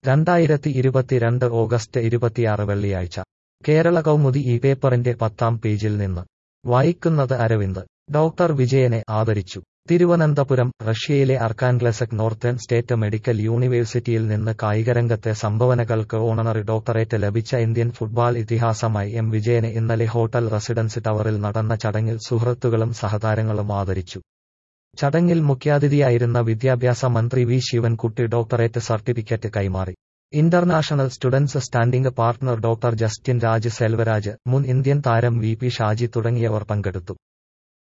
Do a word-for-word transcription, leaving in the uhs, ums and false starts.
രണ്ടായിരത്തി ഇരുപത്തിരണ്ട് ഓഗസ്റ്റ് ഇരുപത്തിയാറ് വെള്ളിയാഴ്ച കേരള കൗമുദി ഈ പേപ്പറിന്റെ പത്താം പേജിൽ നിന്ന് വായിക്കുന്നത് അരവിന്ദ്. ഡോക്ടർ വിജയനെ ആദരിച്ചു. തിരുവനന്തപുരം. റഷ്യയിലെ അർക്കാൻഗ്ലസക് നോർത്തേൺ സ്റ്റേറ്റ് മെഡിക്കൽ യൂണിവേഴ്സിറ്റിയിൽ നിന്ന് കായികരംഗത്തെ സംഭാവനകൾക്ക് ഓണററി ഡോക്ടറേറ്റ് ലഭിച്ച ഇന്ത്യൻ ഫുട്ബാൾ ഇതിഹാസമായി എം വിജയനെ ഇന്നലെ ഹോട്ടൽ റെസിഡൻസി ടവറിൽ നടന്ന ചടങ്ങിൽ സുഹൃത്തുക്കളും സഹതാരങ്ങളും ആദരിച്ചു. ചടങ്ങിൽ മുഖ്യാതിഥിയായിരുന്ന വിദ്യാഭ്യാസ മന്ത്രി വി ശിവൻകുട്ടി ഡോക്ടറേറ്റ് സർട്ടിഫിക്കറ്റ് കൈമാറി. International students standing partner doctor Justin Raj Selvaraj, മുൻ ഇന്ത്യൻ താരം വി പി ഷാജി തുടങ്ങിയവർ പങ്കെടുത്തു.